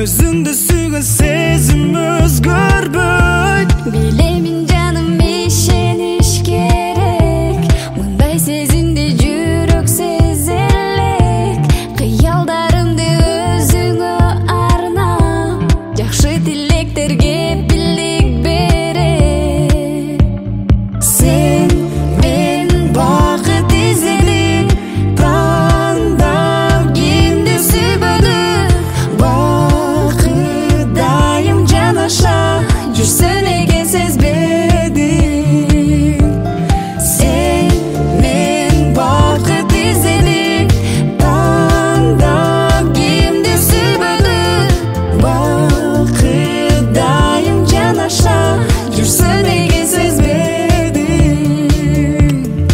Özüңдү сүйгөн сезим өзгөрбөйт. Билемин жаным, ишениш керек. Мындай сезимди жүрөк сезе элек. Кыялдарымды өзүңө арнап, жакшы тилектерге бийлик берет. Сен мен бакыт изедик, тандап кимди сүйбөдүк. Бакыт дайым жанаша, жүрсө неге сезбедик. Сен мен бакыт изедик, тандап кимди сүйбөдүк. Бакыт дайым жанаша, жүрсө неге сезбедик.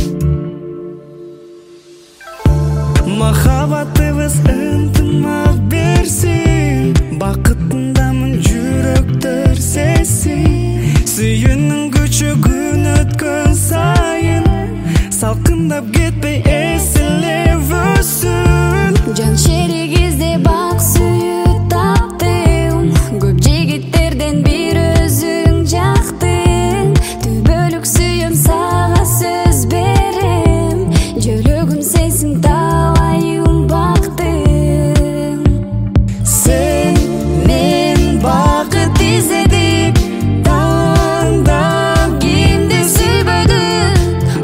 Махаббатыбыз ынтымак берсин, бакытындамын жүрөктөр сезсин. Сүйүүнүн күчү күн өткөн сайын, салкындап кетпей эселеп өссүн. Жан шерик издеп ак сүйүү таптым. Көп жигиттерден бир өзүң жактың. Түбөлүк сүйөм, сага сөз берем. Жөлөгүм сенсиң, талайым бактым. Сен мен бакыт изедик, тандап кимди сүйбөдүк.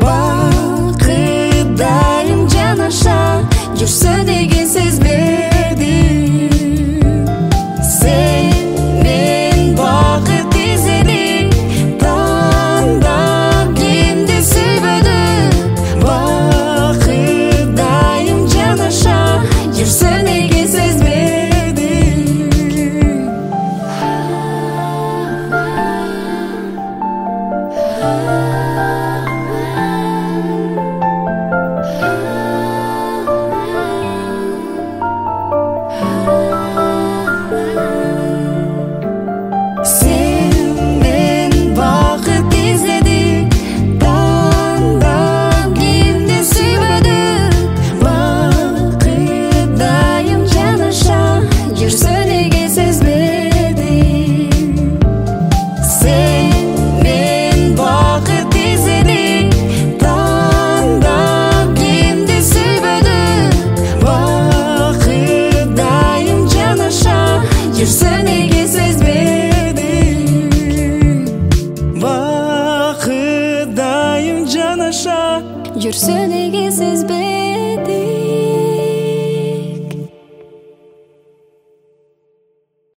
Бакыт дайым жанаша, жүрсө неге сезбедик. Сен мен бакыт изедик, тандап кимди сүйбөдүк. Бакыт дайым жанаша, жүрсө неге сезбедик. Бакыт дайым жанаша, Жүрсө неге сезбедик.